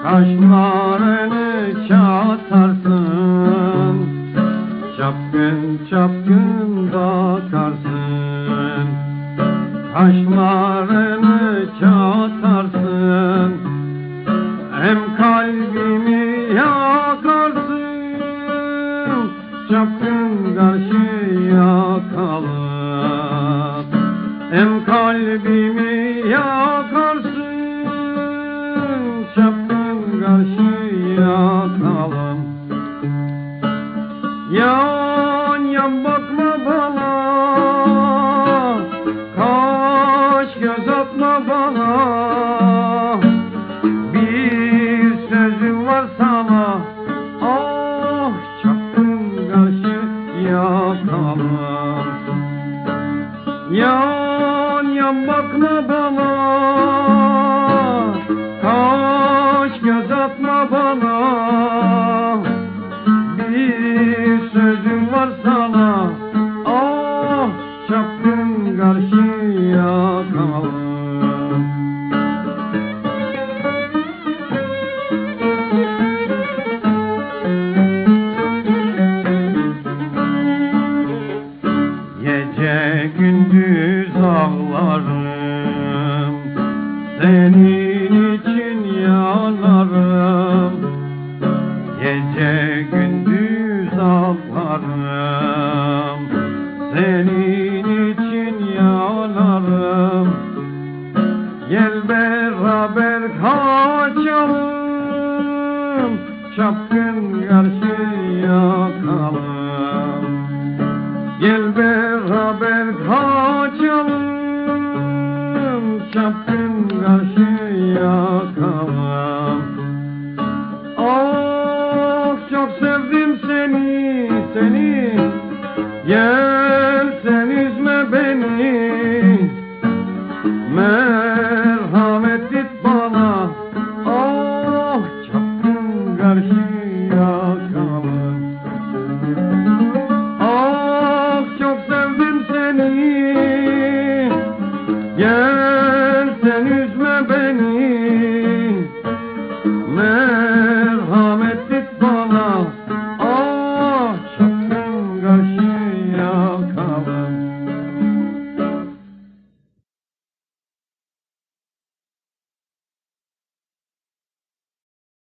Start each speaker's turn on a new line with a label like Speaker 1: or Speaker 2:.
Speaker 1: Kaşlarını çatarsın, çapkın çapkın bakarsın. Kaşlarını çatarsın, hem kalbimi yakarsın. Çapkın karşıya kalıp hem kalbimi yakarsın. Çapkın karşıya kalıp yan yan bakma bana, kaş göz atma bana. Bir sözüm var sana, ah çapkın karşıya kalıp. Yan yan bakma bana, kaş göz atma bana. Bir sözüm var sana, ah çapkın karşıya kalıp. Gece gündüz ağlarım, senin için yanarım. Gece gündüz ağlarım, senin için yanarım. Gel beraber kaçalım, çapkın karşıya kalıp. Gel beraber kaçalım, çapkın karşıya kalıp. Ah çok sevdim seni, seni.